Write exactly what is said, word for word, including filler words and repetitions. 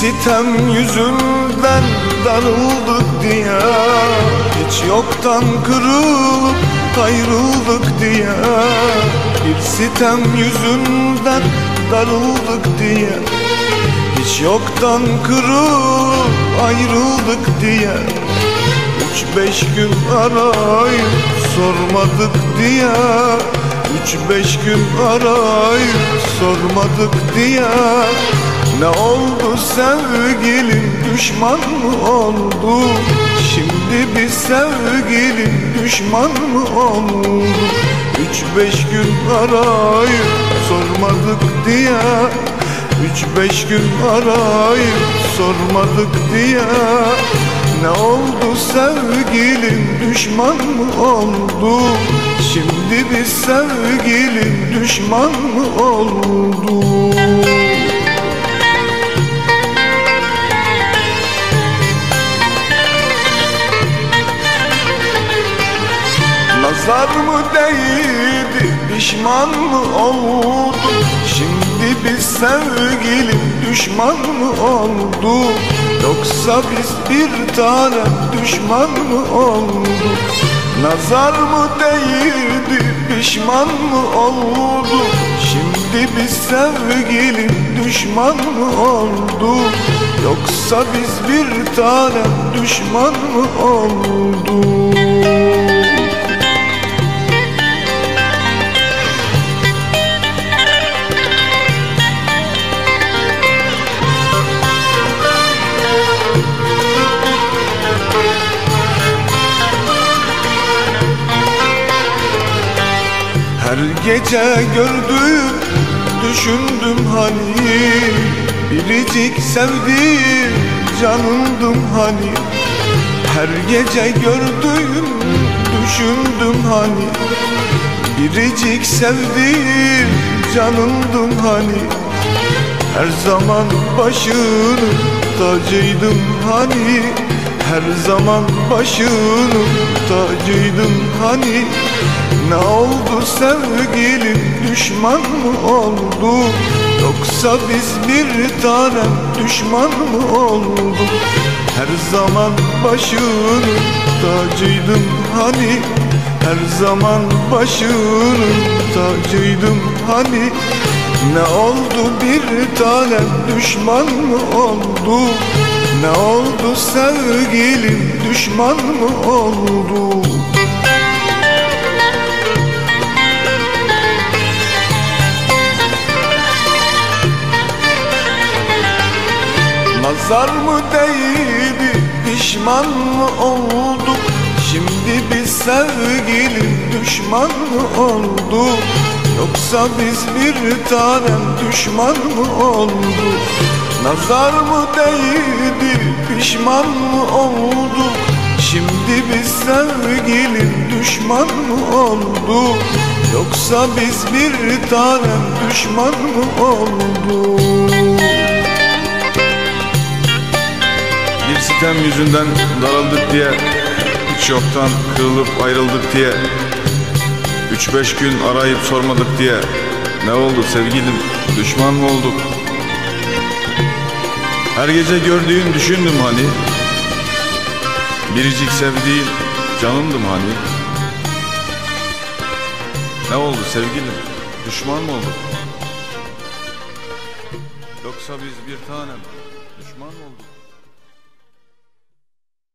sitem yüzünden darıldık diye, hiç yoktan kırılıp ayrıldık diye. Bir sitem yüzünden darıldık diye, hiç yoktan kırılıp ayrıldık diye. Üç beş gün arayıp sormadık diye, üç beş gün arayıp sormadık diye. Ne oldu sevgilim, düşman mı oldu? Şimdi biz sevgilim, düşman mı oldu? Üç beş gün arayıp sormadık diye, üç beş gün arayıp sormadık diye. Ne oldu sevgilim, düşman mı oldu? Şimdi biz sevgilim, düşman mı oldu? Nazar mı değdi, pişman mı oldun? Şimdi biz sevgilim, düşman mı olduk? Yoksa biz bir tane düşman mı olduk? Nazar mı değdi, pişman mı olduk? Şimdi biz sevgilim, düşman mı olduk? Yoksa biz bir tane düşman mı olduk? Her gece gördüm, düşündüm hani, biricik sevdiğim canımdım hani. Her gece gördüm, düşündüm hani, biricik sevdiğim canımdım hani. Her zaman başının tacıydım hani, her zaman başının tacıydım hani. Ne oldu sevgilim, düşman mı oldu? Yoksa biz bir tane düşman mı olduk? Her zaman başının tacıydım hani, her zaman başının tacıydım hani. Ne oldu bir tane düşman mı oldu? Ne oldu sevgilim, düşman mı oldu? Nazar mı değdi, pişman mı olduk? Şimdi biz sevgilim, düşman mı olduk? Yoksa biz bir tanem düşman mı olduk? Nazar mı değdi, pişman mı olduk? Şimdi biz sevgilim, düşman mı olduk? Yoksa biz bir tanem düşman mı olduk? Bir sitem yüzünden daraldık diye, hiç yoktan kırılıp ayrıldık diye. Üç beş gün arayıp sormadık diye. Ne oldu sevgilim, düşman mı olduk? Her gece gördüğün düşündüm hani, biricik sevdiğim canımdım hani. Ne oldu sevgilim, düşman mı olduk? Yoksa biz bir tanem düşman mı olduk?